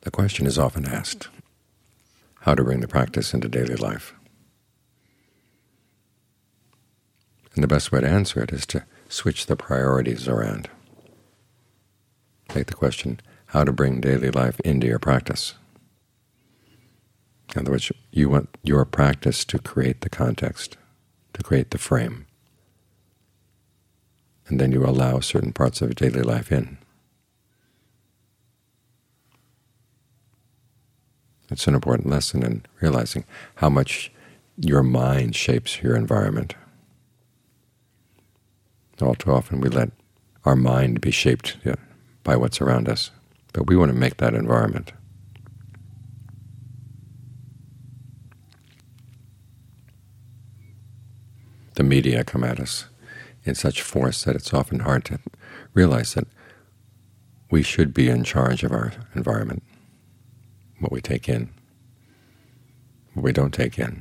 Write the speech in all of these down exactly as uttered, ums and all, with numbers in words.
The question is often asked, how to bring the practice into daily life. And the best way to answer it is to switch the priorities around. Take the question, how to bring daily life into your practice. In other words, you want your practice to create the context, to create the frame, and then you allow certain parts of daily life in. It's an important lesson in realizing how much your mind shapes your environment. All too often we let our mind be shaped by what's around us, but we want to make that environment. The media come at us in such force that it's often hard to realize that we should be in charge of our environment, what we take in, what we don't take in,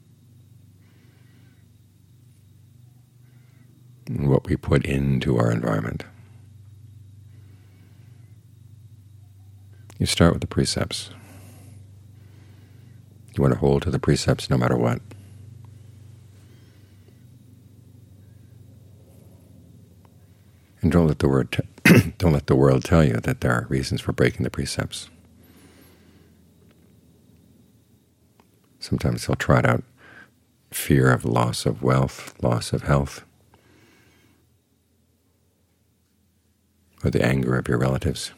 and what we put into our environment. You start with the precepts. You want to hold to the precepts no matter what. And don't let the word t don't let the world tell you that there are reasons for breaking the precepts. Sometimes they'll trot out fear of loss of wealth, loss of health, or the anger of your relatives.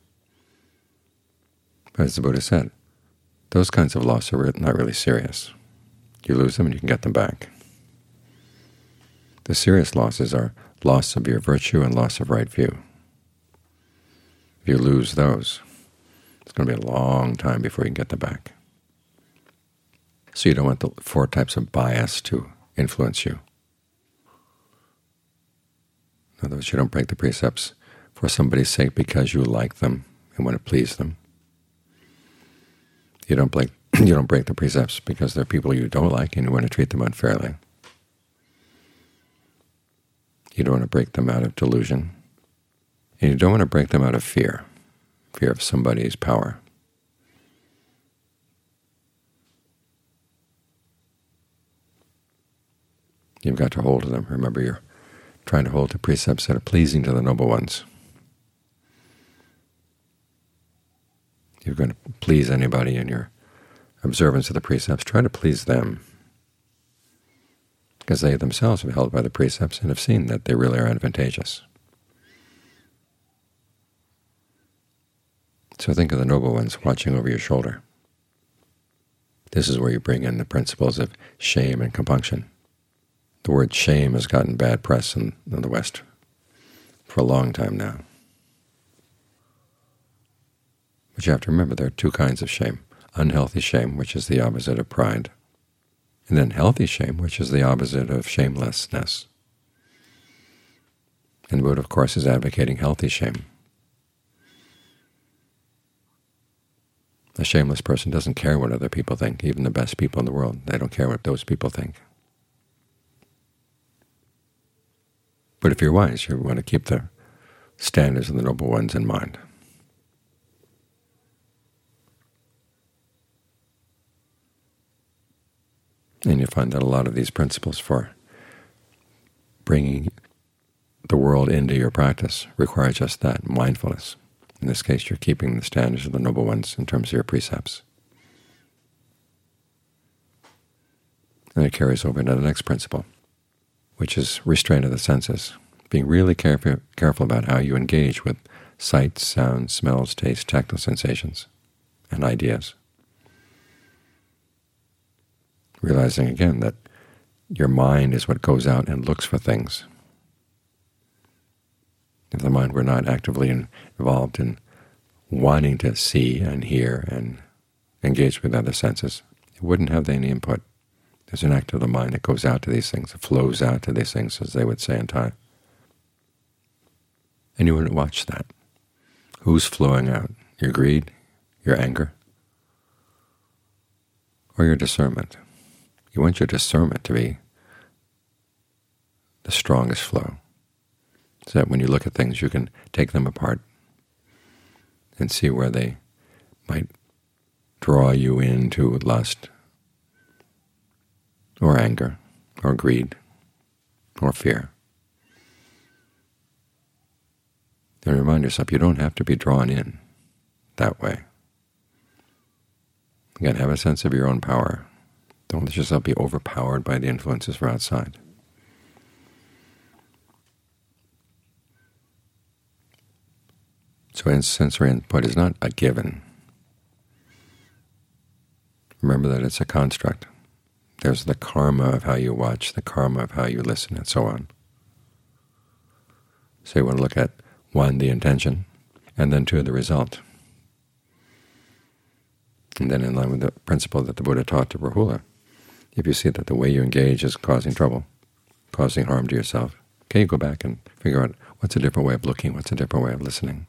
But as the Buddha said, those kinds of loss are not really serious. You lose them and you can get them back. The serious losses are loss of your virtue and loss of right view. If you lose those, it's going to be a long time before you can get them back. So you don't want the four types of bias to influence you. In other words, you don't break the precepts for somebody's sake because you like them and want to please them. You don't break, you don't break the precepts because they're people you don't like and you want to treat them unfairly. You don't want to break them out of delusion. And you don't want to break them out of fear, fear of somebody's power. You've got to hold to them. Remember, you're trying to hold to precepts that are pleasing to the noble ones. If you're going to please anybody in your observance of the precepts, try to please them, because they themselves have held by the precepts and have seen that they really are advantageous. So think of the noble ones watching over your shoulder. This is where you bring in the principles of shame and compunction. The word shame has gotten bad press in, in the West for a long time now. But you have to remember there are two kinds of shame. Unhealthy shame, which is the opposite of pride, and then healthy shame, which is the opposite of shamelessness. And the Buddha, of course, is advocating healthy shame. A shameless person doesn't care what other people think, even the best people in the world. They don't care what those people think. But if you're wise, you want to keep the standards of the noble ones in mind. And you find that a lot of these principles for bringing the world into your practice require just that, mindfulness. In this case, you're keeping the standards of the noble ones in terms of your precepts. And it carries over into the next principle, which is restraint of the senses, being really careful, careful about how you engage with sights, sounds, smells, tastes, tactile sensations, and ideas. Realizing again that your mind is what goes out and looks for things. If the mind were not actively involved in wanting to see and hear and engage with other senses, it wouldn't have any input. There's an act of the mind that goes out to these things, it flows out to these things, as they would say in Thai. And you wouldn't watch that. Who's flowing out? Your greed, your anger, or your discernment? You want your discernment to be the strongest flow, so that when you look at things you can take them apart and see where they might draw you into lust or anger or greed or fear. And remind yourself you don't have to be drawn in that way. Again, have a sense of your own power. Don't let yourself be overpowered by the influences from outside. So sensory input is not a given. Remember that it's a construct. There's the karma of how you watch, the karma of how you listen, and so on. So you want to look at, one, the intention, and then two, the result. And then in line with the principle that the Buddha taught to Rahula, if you see that the way you engage is causing trouble, causing harm to yourself, okay, you go back and figure out what's a different way of looking, what's a different way of listening.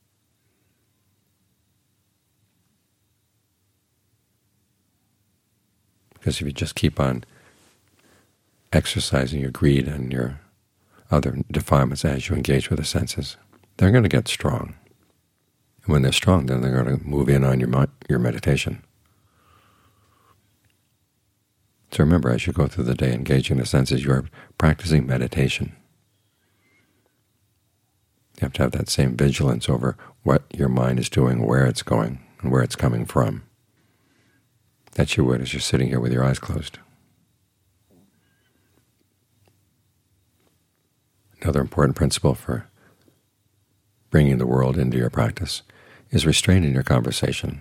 Because if you just keep on exercising your greed and your other defilements as you engage with the senses, they're going to get strong. And when they're strong, then they're going to move in on your your meditation. So remember, as you go through the day engaging the senses, you are practicing meditation. You have to have that same vigilance over what your mind is doing, where it's going, and where it's coming from. That you would as you're sitting here with your eyes closed. Another important principle for bringing the world into your practice is restraining your conversation.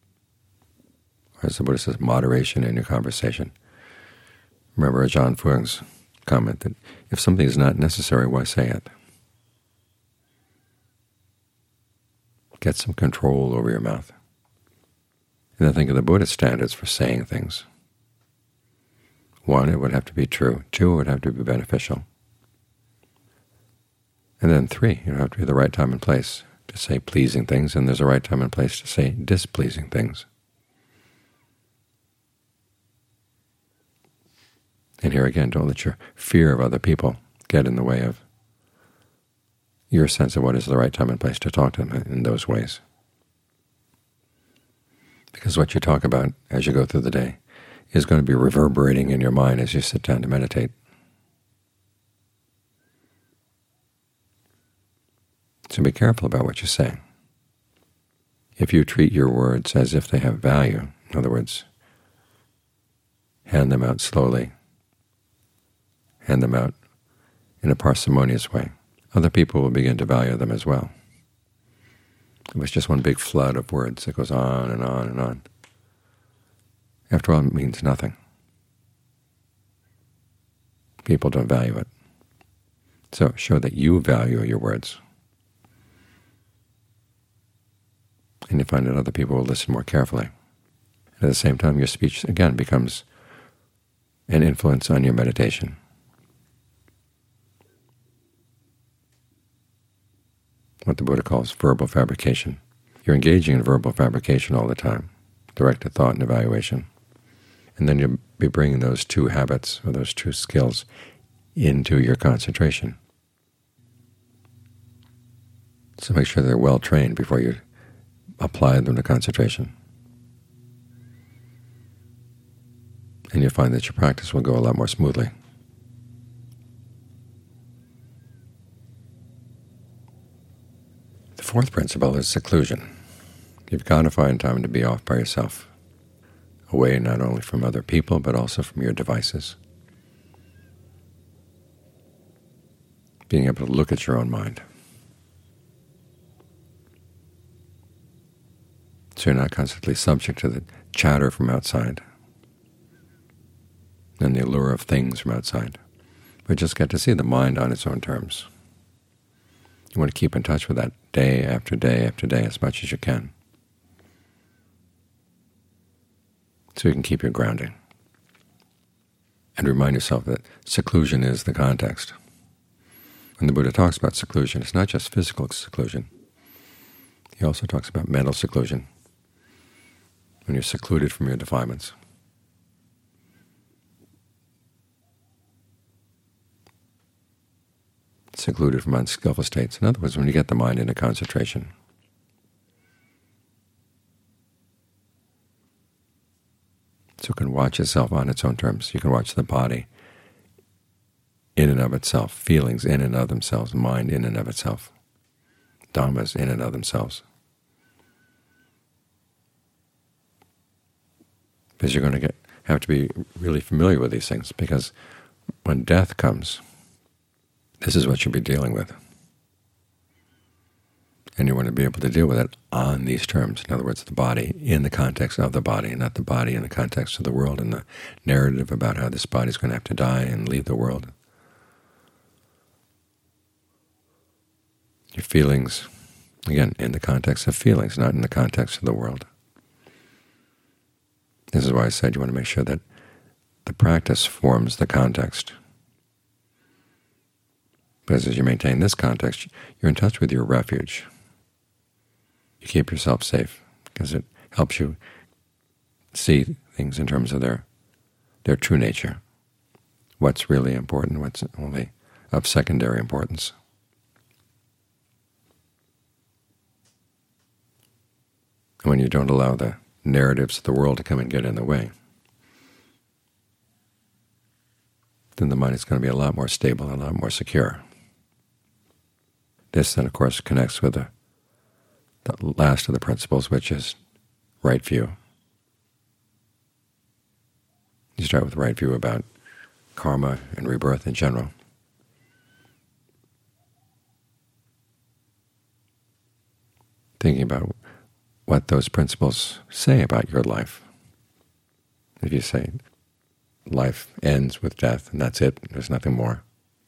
Or as the Buddha says, moderation in your conversation. Remember Ajahn Fuang's comment that if something is not necessary, why say it? Get some control over your mouth. And then think of the Buddhist standards for saying things. One, it would have to be true. Two, it would have to be beneficial. And then three, you have to be the right time and place to say pleasing things, and there's a right time and place to say displeasing things. And here again, don't let your fear of other people get in the way of your sense of what is the right time and place to talk to them in those ways. Because what you talk about as you go through the day is going to be reverberating in your mind as you sit down to meditate. So be careful about what you say. If you treat your words as if they have value, in other words, hand them out slowly, hand them out in a parsimonious way, other people will begin to value them as well. It was just one big flood of words that goes on and on and on. After all, it means nothing. People don't value it. So show that you value your words. And you find that other people will listen more carefully. At the same time, your speech, again, becomes an influence on your meditation. What the Buddha calls verbal fabrication. You're engaging in verbal fabrication all the time, directed thought and evaluation. And then you'll be bringing those two habits or those two skills into your concentration. So make sure they're well trained before you apply them to concentration. And you'll find that your practice will go a lot more smoothly. The fourth principle is seclusion. You've got to find time to be off by yourself, away not only from other people but also from your devices. Being able to look at your own mind. So you're not constantly subject to the chatter from outside and the allure of things from outside, but just get to see the mind on its own terms. You want to keep in touch with that day after day after day as much as you can, so you can keep your grounding. And remind yourself that seclusion is the context. When the Buddha talks about seclusion, it's not just physical seclusion. He also talks about mental seclusion, when you're secluded from your defilements. Secluded from unskillful states. In other words, when you get the mind into concentration. So it can watch itself on its own terms. You can watch the body in and of itself, feelings in and of themselves, mind in and of itself, dhammas in and of themselves. Because you're going to get have to be really familiar with these things, because when death comes, this is what you'll be dealing with. And you want to be able to deal with it on these terms. In other words, the body in the context of the body, and not the body in the context of the world and the narrative about how this body is going to have to die and leave the world. Your feelings, again, in the context of feelings, not in the context of the world. This is why I said you want to make sure that the practice forms the context. Because as you maintain this context, you're in touch with your refuge. You keep yourself safe because it helps you see things in terms of their their true nature, what's really important, what's only of secondary importance. And when you don't allow the narratives of the world to come and get in the way, then the mind is going to be a lot more stable, a lot more secure. This then, of course, connects with the, the last of the principles, which is right view. You start with right view about karma and rebirth in general. Thinking about what those principles say about your life. If you say life ends with death and that's it, there's nothing more,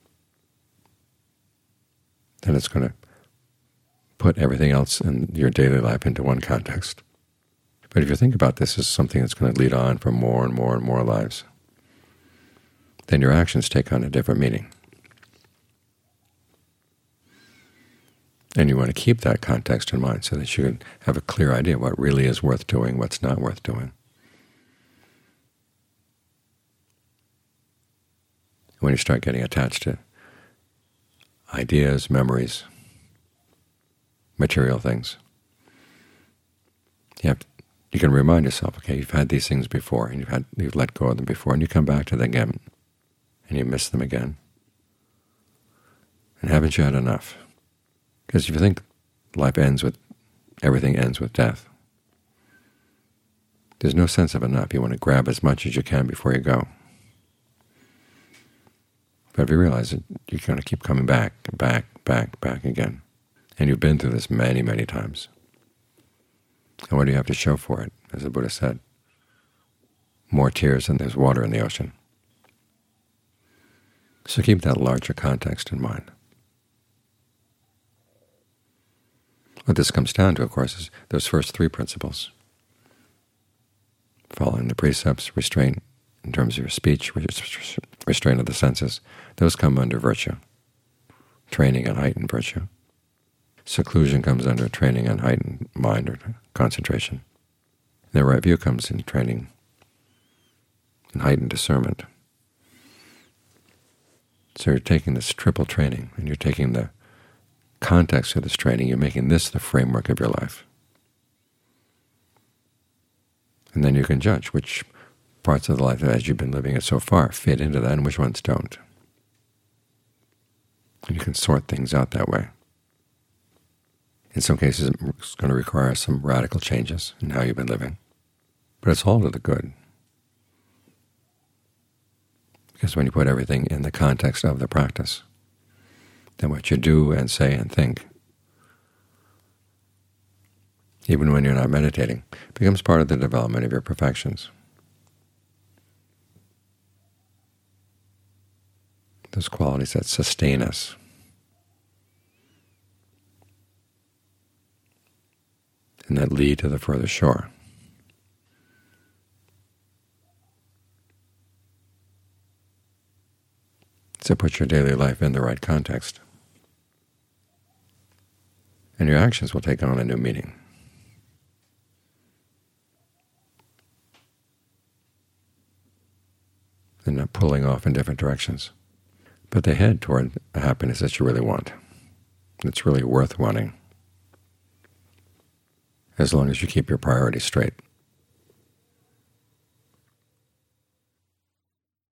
then it's going to put everything else in your daily life into one context. But if you think about this as something that's going to lead on for more and more and more lives, then your actions take on a different meaning. And you want to keep that context in mind so that you can have a clear idea of what really is worth doing, what's not worth doing. When you start getting attached to ideas, memories, material things, you have to, you can remind yourself, okay, you've had these things before, and you've had you've let go of them before, and you come back to them again, and you miss them again. And haven't you had enough? Because if you think life ends with, everything ends with death, there's no sense of enough. You want to grab as much as you can before you go. But if you realize that you're going to keep coming back, back, back, back again, and you've been through this many, many times, and what do you have to show for it? As the Buddha said, more tears than there's water in the ocean. So keep that larger context in mind. What this comes down to, of course, is those first three principles. Following the precepts, restraint in terms of your speech, restraint of the senses, those come under virtue, training and heightened virtue. Seclusion comes under training and heightened mind or concentration. And the right view comes in training and heightened discernment. So you're taking this triple training, and you're taking the context of this training, you're making this the framework of your life. And then you can judge which parts of the life as you've been living it so far fit into that and which ones don't. And you can sort things out that way. In some cases it's going to require some radical changes in how you've been living, but it's all to the good. Because when you put everything in the context of the practice, then what you do and say and think, even when you're not meditating, becomes part of the development of your perfections. Those qualities that sustain us. And that lead to the further shore. So put your daily life in the right context, and your actions will take on a new meaning. They're not pulling off in different directions, but they head toward a happiness that you really want. It's really worth wanting, as long as you keep your priorities straight.